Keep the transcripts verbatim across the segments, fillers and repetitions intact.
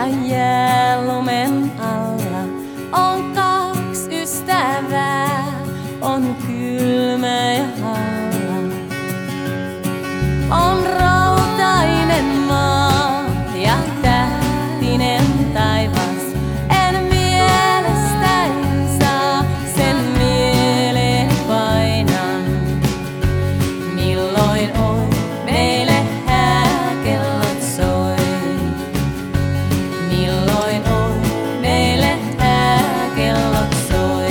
jäälumen alla on kaksi ystävää, on kylmä ja halla. On rautainen maa ja tähtinen taivas, en mielestäni saa sen mieleen painan. Milloin oi meille hääkellot soi? Milloin oi meille hääkellot soi?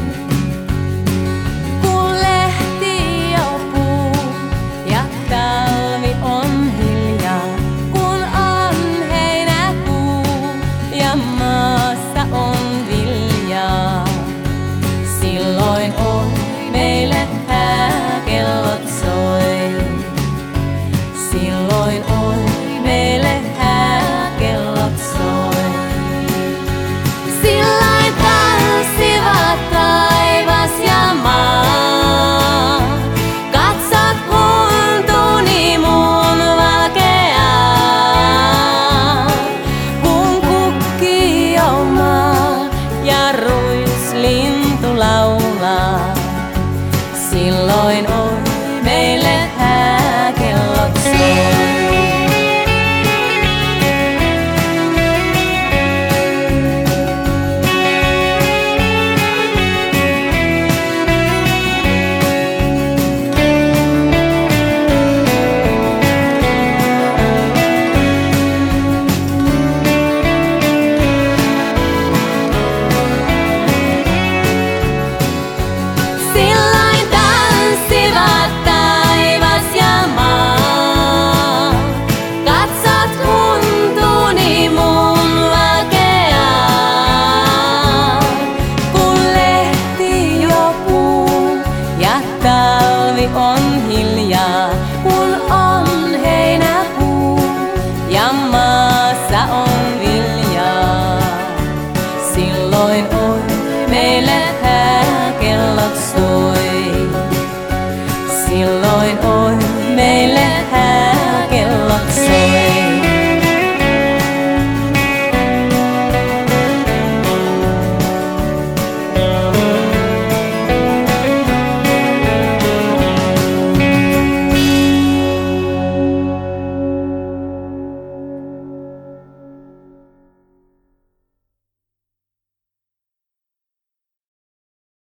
Kun lehti jo puu ja talvi on hiljaa, kun on heinäkuu ja maassa on viljaa, silloin oi meille hääkellot soi. Silloin oi